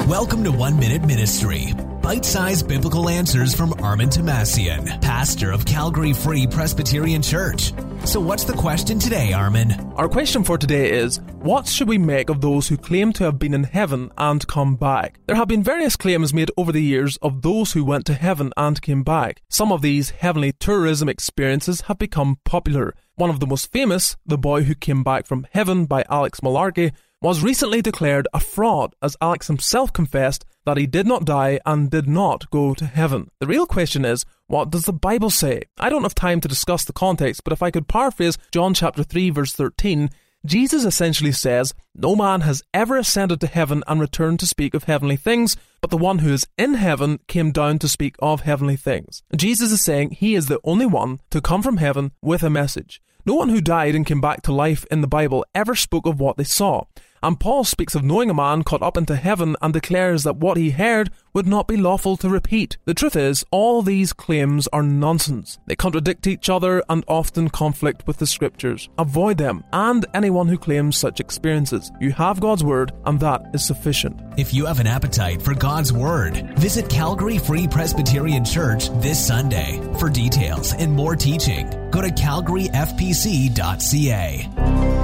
Welcome to 1 Minute Ministry. Bite-sized biblical answers from Armin Tomasian, pastor of Calgary Free Presbyterian Church. So what's the question today, Armin? Our question for today is, what should we make of those who claim to have been in heaven and come back? There have been various claims made over the years of those who went to heaven and came back. Some of these heavenly tourism experiences have become popular. One of the most famous, The Boy Who Came Back from Heaven by Alex Malarkey, was recently declared a fraud as Alex himself confessed that he did not die and did not go to heaven. The real question is, what does the Bible say? I don't have time to discuss the context, but if I could paraphrase John chapter 3 verse 13, Jesus essentially says, "No man has ever ascended to heaven and returned to speak of heavenly things, but the one who is in heaven came down to speak of heavenly things." Jesus is saying he is the only one to come from heaven with a message. No one who died and came back to life in the Bible ever spoke of what they saw. And Paul speaks of knowing a man caught up into heaven and declares that what he heard would not be lawful to repeat. The truth is, all these claims are nonsense. They contradict each other and often conflict with the scriptures. Avoid them and anyone who claims such experiences. You have God's word, and that is sufficient. If you have an appetite for God's word, visit Calgary Free Presbyterian Church this Sunday. For details and more teaching, go to calgaryfpc.ca.